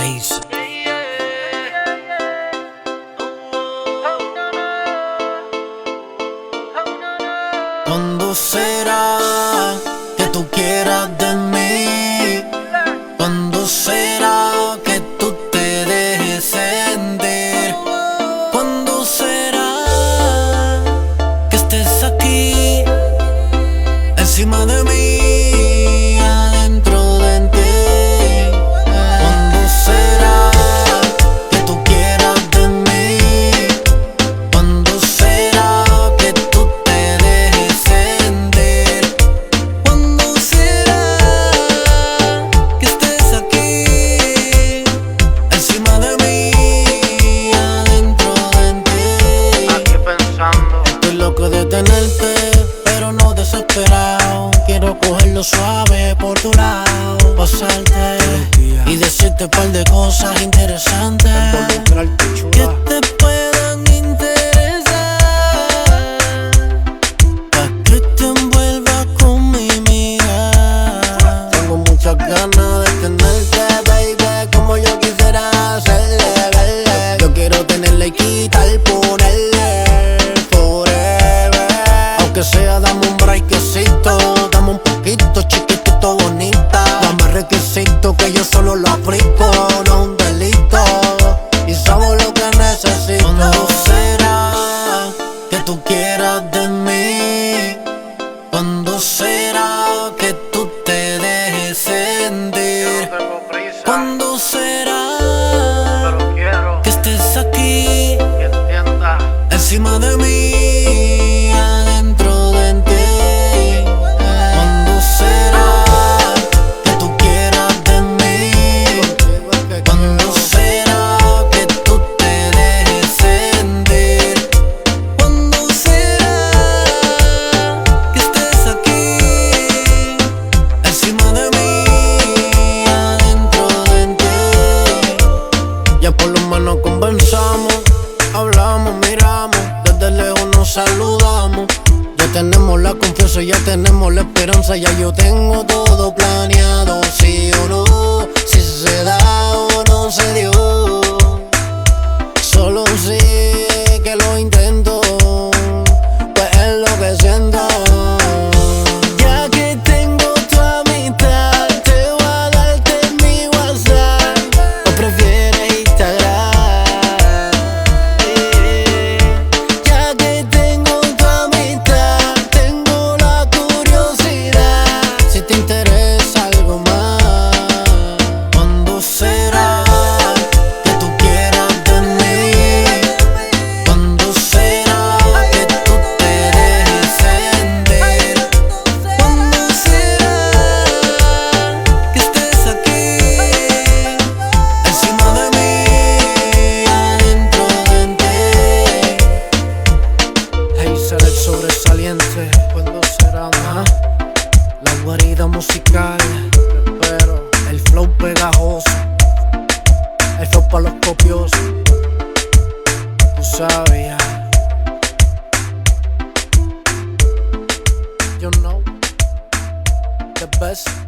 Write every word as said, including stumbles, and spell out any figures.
Ace. ¿Cuándo será que tú quieras de mí? ¿Cuándo será que tú te dejes sentir? ¿Cuándo será que estés aquí encima de mí, adentro de ti? ¿Cuándo será que tú quieras de mí? ¿Cuándo será que tú te dejes sentir? ¿Cuándo será que estés aquí encima de mí, adentro de ti? Aquí pensando. Estoy loco de tenerte, pero no desesperado. Quiero cogerlo suave por tu lado, pasarte y decirte un par de cosas interesantes que te puedan interesar, pa' que te envuelvas con mi miga. Tengo muchas ganas de tenerte, baby, como yo quisiera hacerle, verle. Yo quiero tenerle y quitar, ponerle forever. Aunque sea, dame un breakcito, dame un poquito, chiquitito, bonita. Dame requisito que yo solo lo aplico, no un delito. Y sabes lo que necesito. ¿Cuándo será que tú quieras de mí? ¿Cuándo será que tú te dejes sentir? No tengo prisa, ¿Cuándo será pero quiero que estés aquí que entiendas. encima de mí, adentro de ti? ¿Cuándo será que tú quieras de mí? ¿Cuándo será que tú te dejes sentir? ¿Cuándo será que estés aquí encima de mí, adentro de ti? Ya por lo menos conversamos, hablamos, miramos, desde lejos nos saludamos. Ya tenemos la confianza, ya tenemos la esperanza, ya yo tengo todo planeado. Sí o no, si se da o no se dio, solo sí que lo intento, pues es lo que siento. Ya que tengo tu amistad, te voy a darte mi WhatsApp, o prefieres Instagram. Ya que tengo tu amistad, tengo la curiosidad, si te interesa algo más. ¿Cuándo será que tú quieras de mí? ¿Cuándo será que tú te dejes sentir? ¿Cuándo será que estés aquí encima de mí, adentro de ti? Hey, será el sobresaliente. ¿Cuándo será más? La guarida musical, pero el flow pegajoso, el flow pa' los copiosos. Tú sabes ya. You know the best.